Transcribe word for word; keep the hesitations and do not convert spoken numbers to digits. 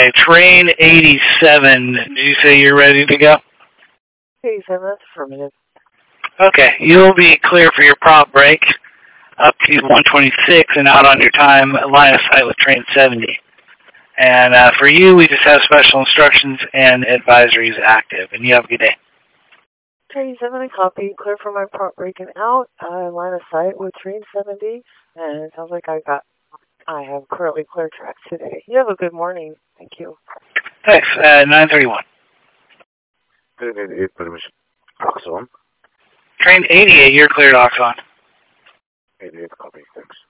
Okay, train eighty-seven. Did you say you're ready to go? eighty-seven, that's affirmative. Okay, you'll be clear for your prompt break up to one twenty-six and out on your time, line of sight with train seventy. And uh, for you, we just have special instructions and advisories active. And you have a good day. eighty-seven, I copy. Clear for my prompt break and out. Uh, line of sight with train seventy. And it sounds like I got, I have currently clear tracks today. You have a good morning. Thank you. Thanks. Uh, nine thirty-one. Train eighty-eight, permission. Oxon. Train eighty-eight, you're cleared, Oxon. eighty-eight, copy. Thanks.